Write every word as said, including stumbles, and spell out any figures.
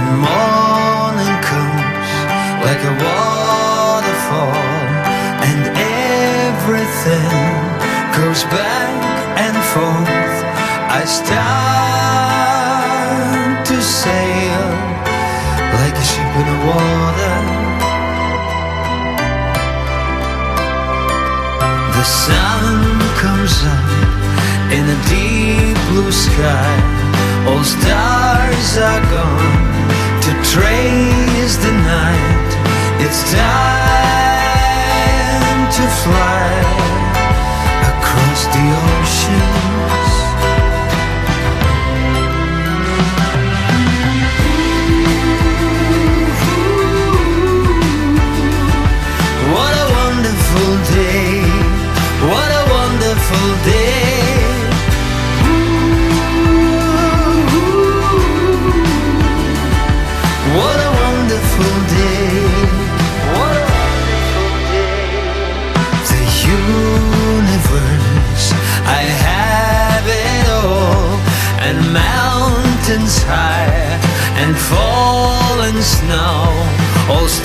when morning comes like a waterfall and everything goes back and forth, I start to sail like a ship in the water. The sun comes up in a deep blue sky. All stars are gone to trace the night. It's time to fly across the oceans. What a wonderful day. What a wonderful day. What a wonderful day. What a wonderful day. The universe, I have it all. And mountains high and fallen snow, all